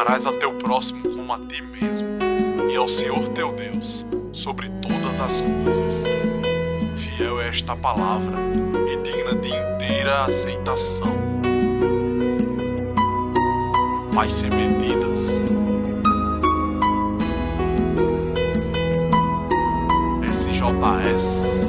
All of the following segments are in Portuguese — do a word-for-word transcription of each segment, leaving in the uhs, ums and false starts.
Amarás a teu próximo como a ti mesmo, e ao Senhor teu Deus sobre todas as coisas. Fiel é esta palavra e digna de inteira aceitação. Vai ser medidas. S J S.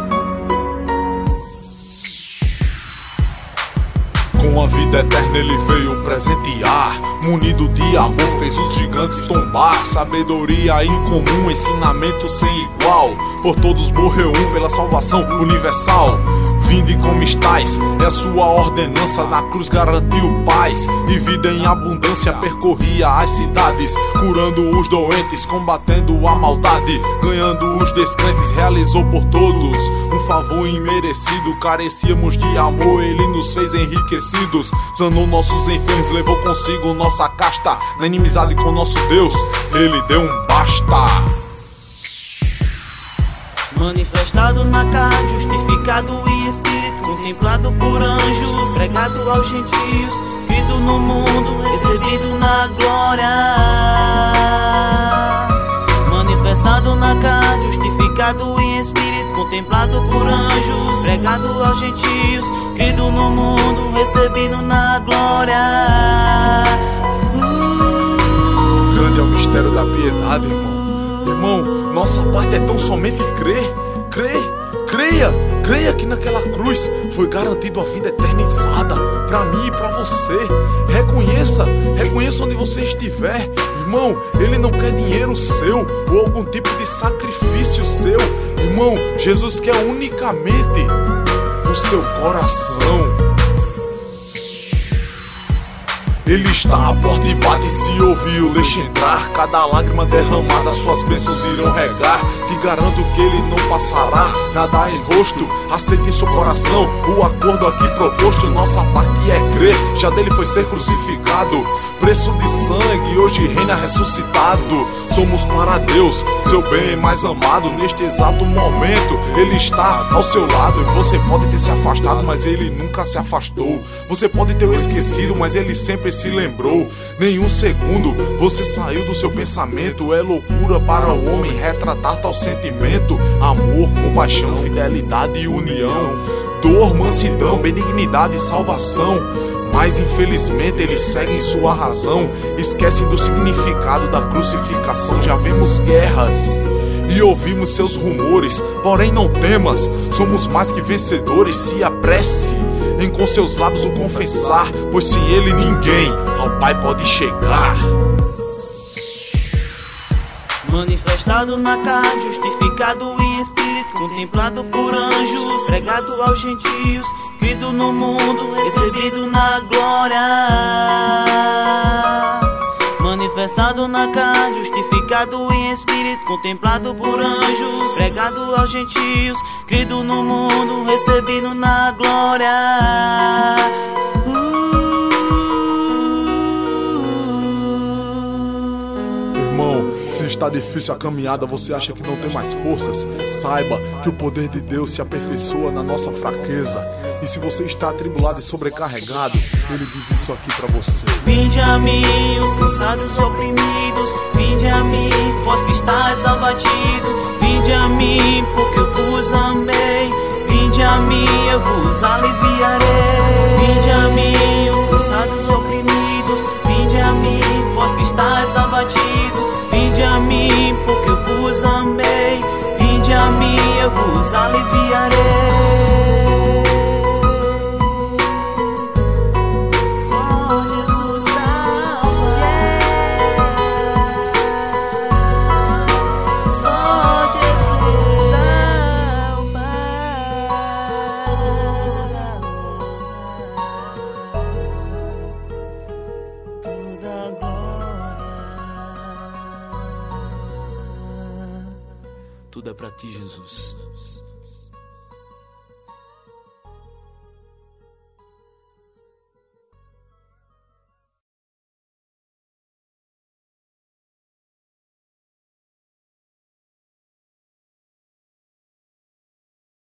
Com a vida eterna ele veio presentear, munido de amor fez os gigantes tombar. Sabedoria incomum, ensinamento sem igual, por todos morreu um pela salvação universal. Vinde como estais, é a sua ordenança, na cruz garantiu paz e vida em abundância. Percorria as cidades, curando os doentes, combatendo a maldade, ganhando os descrentes. Realizou por todos um favor imerecido, carecíamos de amor, ele nos fez enriquecidos. Sanou nossos enfermos, levou consigo nossa casta, na inimizade com nosso Deus, ele deu um basta. Manifestado na carne, justificado em espírito, contemplado por anjos, pregado aos gentios, crido no mundo, recebido na glória. Manifestado na carne, justificado em espírito, contemplado por anjos, pregado aos gentios, crido no mundo, recebido na glória. Grande é o mistério da piedade, irmão. Irmão, nossa parte é tão somente crer, crer, creia, creia que naquela cruz foi garantido a vida eternizada pra mim e pra você. Reconheça, reconheça onde você estiver. Irmão, ele não quer dinheiro seu ou algum tipo de sacrifício seu. Irmão, Jesus quer unicamente o seu coração. Ele está à porta e bate, se ouviu, deixa entrar. Cada lágrima derramada suas bênçãos irão regar. Te garanto que ele não passará nada em rosto. Aceite em seu coração o acordo aqui proposto. Nossa parte é crer, já dele foi ser crucificado. Preço de sangue, hoje reina ressuscitado. Somos para Deus, seu bem mais amado. Neste exato momento, ele está ao seu lado. E você pode ter se afastado, mas ele nunca se afastou. Você pode ter o esquecido, mas ele sempre se lembrou. Nenhum segundo você saiu do seu pensamento. É loucura para o homem retratar tal sentimento. Amor, compaixão, fidelidade e união, dor, mansidão, benignidade e salvação. Mas infelizmente eles seguem sua razão, esquecem do significado da crucificação. Já vemos guerras e ouvimos seus rumores, porém não temas, somos mais que vencedores. Se apresse em com seus lábios o confessar, pois sem ele ninguém ao Pai pode chegar. Manifestado na carne, justificado em espírito, contemplado por anjos, pregado aos gentios, crido no mundo, recebido na glória. Manifestado na carne, justificado em espírito, contemplado por anjos, pregado aos gentios, crido no mundo, recebido na glória. Se está difícil a caminhada, você acha que não tem mais forças? Saiba que o poder de Deus se aperfeiçoa na nossa fraqueza. E se você está atribulado e sobrecarregado, ele diz isso aqui pra você. Vinde a mim, os cansados e oprimidos, vinde a mim, vós que estáis abatidos, vinde a mim, porque eu vos amei. Vinde a mim, eu vos aliviarei. Vinde a mim, os cansados e oprimidos, vinde a mim, vós que estáis abatidos, vinde a mim, porque eu vos amei. Vinde a mim, eu vos aliviarei. Só Jesus salva, só Jesus salva. Toda glória, tudo é pra ti, Jesus.